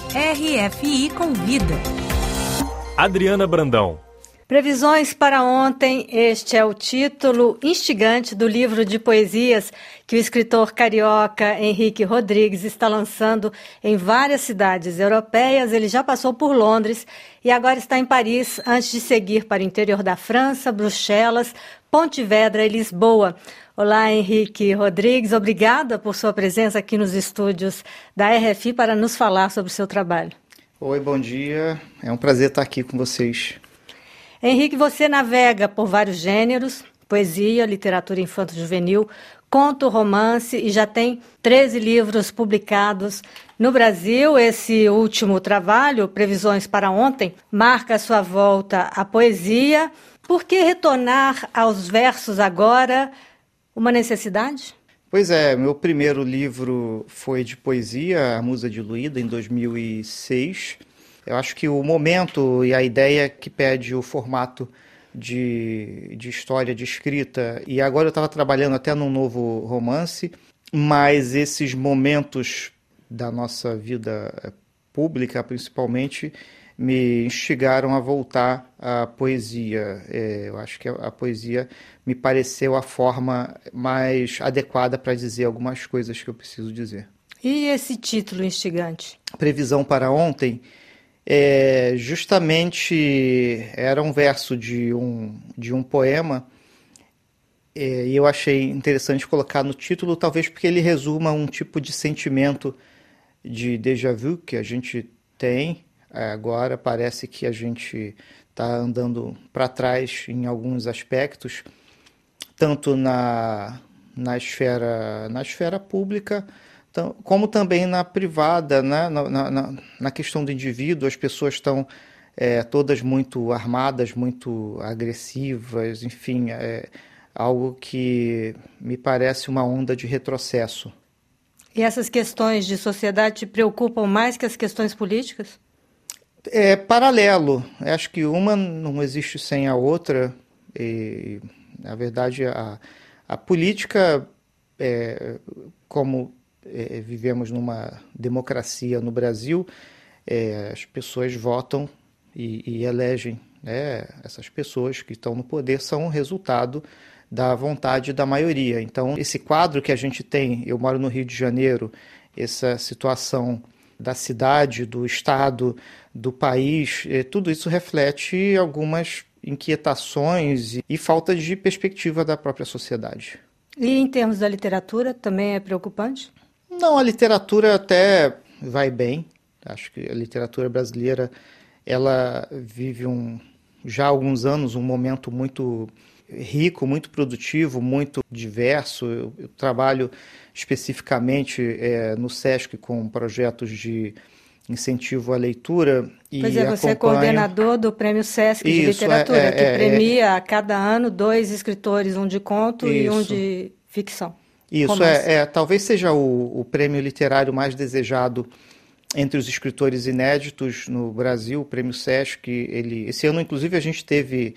RFI Convida. Adriana Brandão. Previsões para ontem, este é o título instigante do livro de poesias que o escritor carioca Henrique Rodrigues está lançando em várias cidades europeias. Ele já passou por Londres e agora está em Paris, antes de seguir para o interior da França, Bruxelas, Pontevedra e Lisboa. Olá, Henrique Rodrigues, obrigada por sua presença aqui nos estúdios da RFI para nos falar sobre o seu trabalho. Oi, bom dia, é um prazer estar aqui com vocês. Henrique, você navega por vários gêneros, poesia, literatura infanto-juvenil, conto, romance e já tem 13 livros publicados no Brasil. Esse último trabalho, Previsões para Ontem, marca a sua volta à poesia. Por que retornar aos versos agora? Uma necessidade? Pois é, meu primeiro livro foi de poesia, A Musa Diluída, em 2006. Eu acho que o momento e a ideia que pede o formato de história, de escrita, e agora eu estava trabalhando até num novo romance, mas esses momentos da nossa vida pública, principalmente, me instigaram a voltar à poesia. Eu acho que a poesia me pareceu a forma mais adequada para dizer algumas coisas que eu preciso dizer. E esse título instigante? Previsão para Ontem. Justamente era um verso de um poema, e eu achei interessante colocar no título, talvez porque ele resuma um tipo de sentimento de déjà vu que a gente tem agora. Parece que a gente está andando para trás em alguns aspectos, tanto na esfera pública, como também na privada, né? Na questão do indivíduo. As pessoas estão todas muito armadas, muito agressivas, enfim, algo que me parece uma onda de retrocesso. E essas questões de sociedade te preocupam mais que as questões políticas? É paralelo. Acho que uma não existe sem a outra. E, na verdade, a política, como vivemos numa democracia no Brasil, as pessoas votam e elegem, né? Essas pessoas que estão no poder são o resultado da vontade da maioria. Então, esse quadro que a gente tem, eu moro no Rio de Janeiro, essa situação da cidade, do estado, do país, tudo isso reflete algumas inquietações e falta de perspectiva da própria sociedade. E em termos da literatura, também é preocupante? Não, a literatura até vai bem. Acho que a literatura brasileira, ela vive já há alguns anos um momento muito rico, muito produtivo, muito diverso. Eu trabalho especificamente no SESC com projetos de incentivo à leitura. Pois é, você é coordenador do Prêmio SESC de Literatura, que premia a cada ano 2 escritores, um de conto e um de ficção. Isso, talvez seja o prêmio literário mais desejado entre os escritores inéditos no Brasil, o Prêmio SESC. Esse ano, inclusive, a gente teve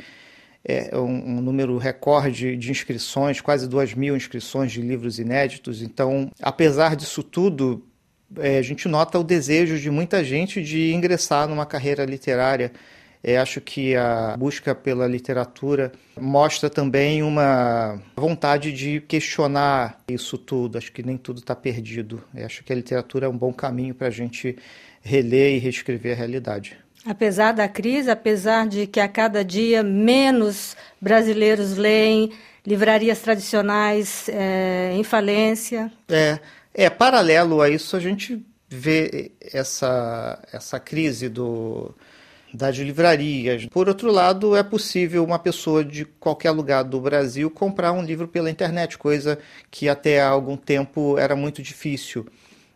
um número recorde de inscrições, quase 2.000 inscrições de livros inéditos. Então, apesar disso tudo, a gente nota o desejo de muita gente de ingressar numa carreira literária. Acho que a busca pela literatura mostra também uma vontade de questionar isso tudo. Acho que nem tudo está perdido. Acho que a literatura é um bom caminho para a gente reler e reescrever a realidade. Apesar da crise, apesar de que a cada dia menos brasileiros leem, livrarias tradicionais em falência. Paralelo a isso, a gente vê essa crise das livrarias. Por outro lado, é possível uma pessoa de qualquer lugar do Brasil comprar um livro pela internet, coisa que até há algum tempo era muito difícil.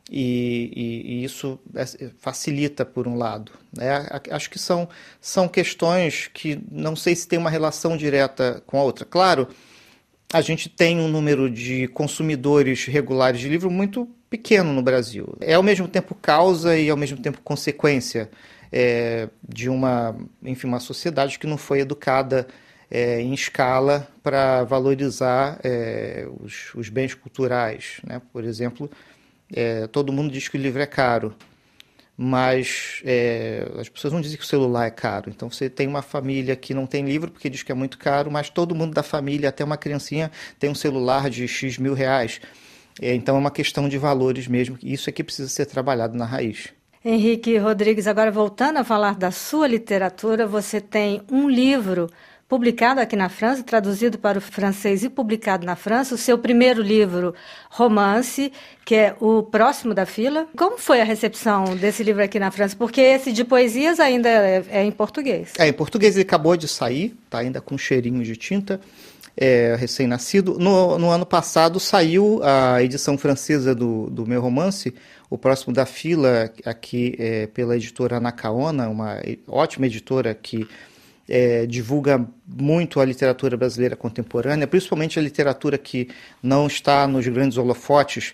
E isso facilita, por um lado. Acho que são questões que não sei se tem uma relação direta com a outra. Claro, a gente tem um número de consumidores regulares de livro muito pequeno no Brasil. É ao mesmo tempo causa e ao mesmo tempo consequência de uma sociedade que não foi educada em escala para valorizar os bens culturais, né? Por exemplo, todo mundo diz que o livro é caro, mas as pessoas não dizem que o celular é caro. Então você tem uma família que não tem livro porque diz que é muito caro, mas todo mundo da família, até uma criancinha, tem um celular de X mil reais. Então é uma questão de valores mesmo. Isso é que precisa ser trabalhado na raiz. Henrique Rodrigues, agora voltando a falar da sua literatura, você tem um livro publicado aqui na França, traduzido para o francês e publicado na França, o seu primeiro livro, Romance, que é O Próximo da Fila. Como foi a recepção desse livro aqui na França? Porque esse de poesias ainda é em português. Em português ele acabou de sair, está ainda com cheirinho de tinta, recém-nascido. No ano passado saiu a edição francesa do meu romance, O Próximo da Fila, aqui pela editora Anacaona, uma ótima editora que divulga muito a literatura brasileira contemporânea, principalmente a literatura que não está nos grandes holofotes,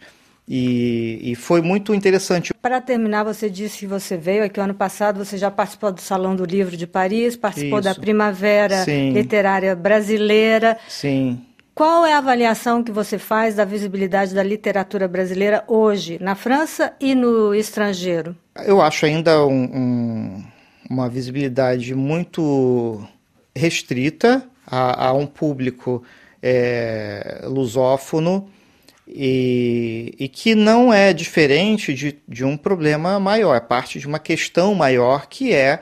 e foi muito interessante. Para terminar, você disse que você veio aqui ano passado, você já participou do Salão do Livro de Paris, participou da Primavera Literária Brasileira. Sim. Qual é a avaliação que você faz da visibilidade da literatura brasileira hoje, na França e no estrangeiro? Eu acho ainda uma visibilidade muito restrita a um público lusófono e que não é diferente de um problema maior, é parte de uma questão maior que é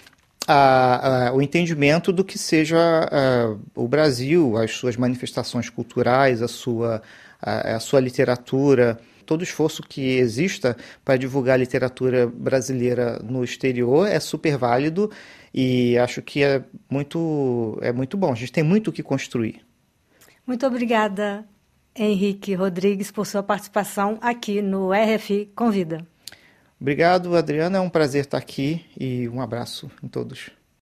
o entendimento do que seja o Brasil, as suas manifestações culturais, a sua literatura. Todo esforço que exista para divulgar a literatura brasileira no exterior é super válido e acho que é muito bom. A gente tem muito o que construir. Muito obrigada, Henrique Rodrigues, por sua participação aqui no RFI Convida. Obrigado, Adriana. É um prazer estar aqui e um abraço em todos.